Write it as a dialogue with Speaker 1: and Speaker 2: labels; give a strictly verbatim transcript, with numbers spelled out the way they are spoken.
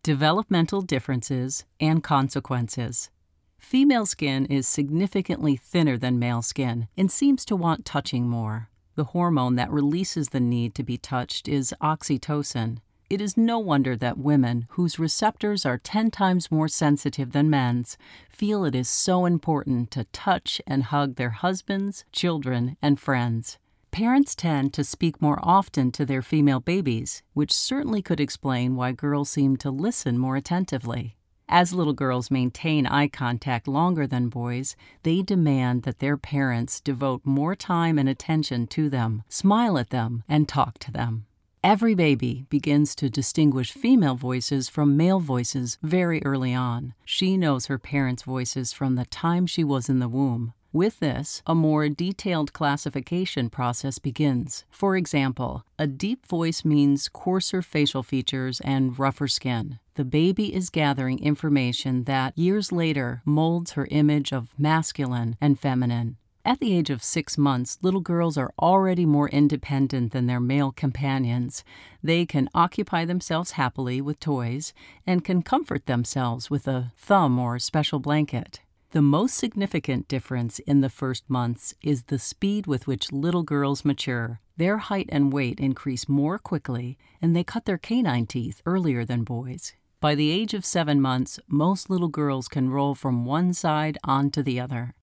Speaker 1: Developmental differences and consequences. Female skin is significantly thinner than male skin and seems to want touching more. The hormone that releases the need to be touched is oxytocin. It is no wonder that women, whose receptors are ten times more sensitive than men's, feel it is so important to touch and hug their husbands, children, and friends. Parents tend to speak more often to their female babies, which certainly could explain why girls seem to listen more attentively. As little girls maintain eye contact longer than boys, they demand that their parents devote more time and attention to them, smile at them, and talk to them. Every baby begins to distinguish female voices from male voices very early on. She knows her parents' voices from the time she was in the womb. With this, a more detailed classification process begins. For example, a deep voice means coarser facial features and rougher skin. The baby is gathering information that, years later, molds her image of masculine and feminine. At the age of six months, little girls are already more independent than their male companions. They can occupy themselves happily with toys and can comfort themselves with a thumb or special blanket. The most significant difference in the first months is the speed with which little girls mature. Their height and weight increase more quickly, and they cut their canine teeth earlier than boys. By the age of seven months, most little girls can roll from one side onto the other.